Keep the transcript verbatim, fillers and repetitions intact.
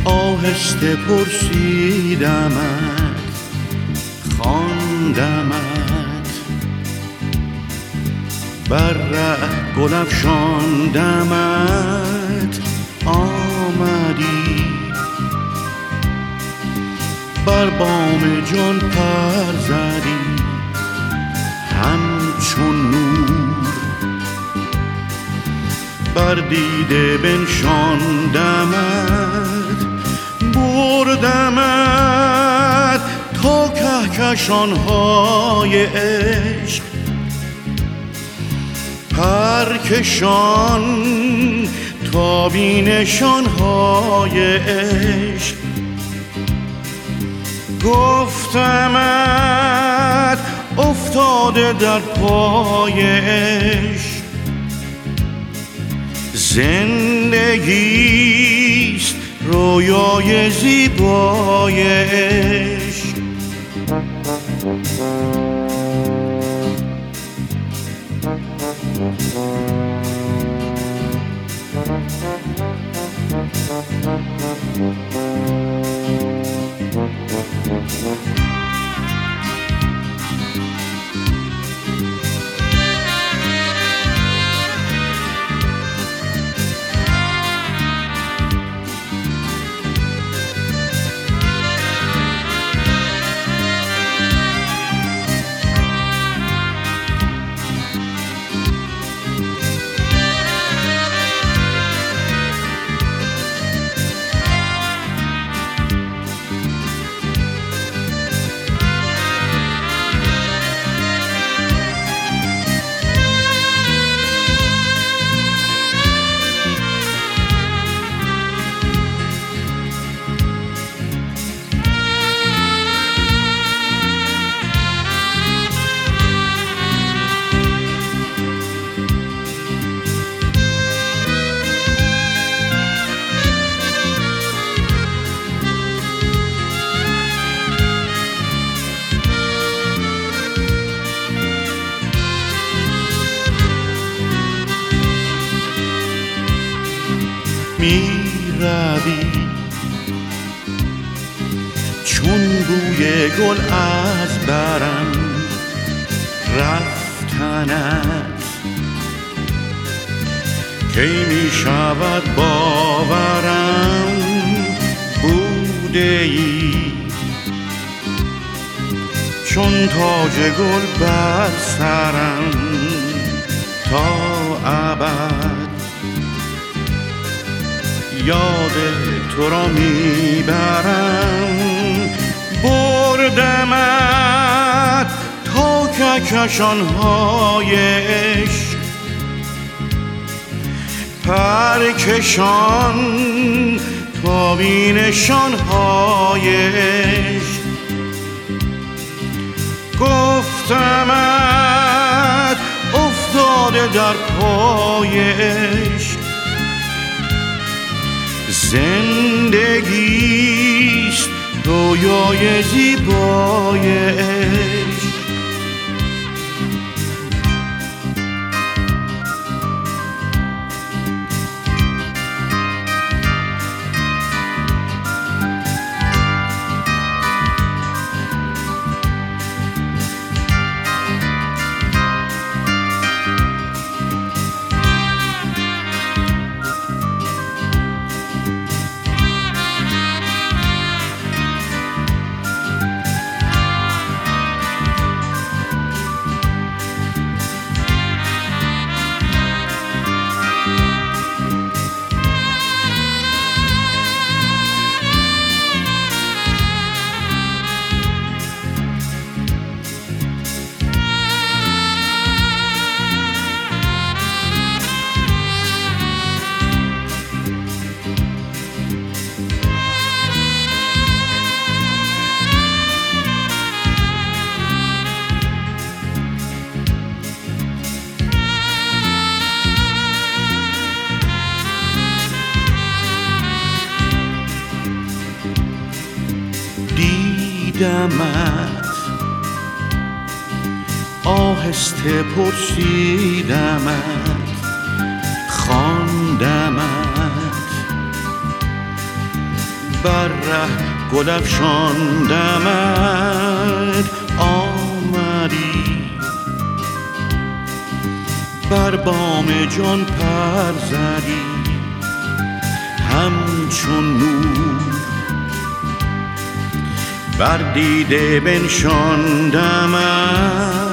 آهسته پرسیدمت، خواندمت، بر ره گل افشاندمت، آمدی بر بام جان پر زدی همچون نور، بر دیده بنشاندمت، بردمت تا کهکشان‌های عشق، پرکشان تا بینشان‌های عشق. گفتمت افتاده در پای عشق، زندگیست رویای زیبای عشق. می روی چون بوی گل از برم، رفتنت کی می شود باورم، بوده ای چون تاج گل بر سرم تا ابد. یاد تو را میبرم، بردمت تا کهکشان‌های عشق، پرکشان تا بینشان‌های عشق. گفتمت افتاده در پای عشق، زندگیست رویای زیبای عشق. دیدمت، آهسته پرسیدمت، خواندمت، بر ره گل افشاندمت آمدی، بر بام جان پر زدی همچون نور، بر دیده بنشاندمت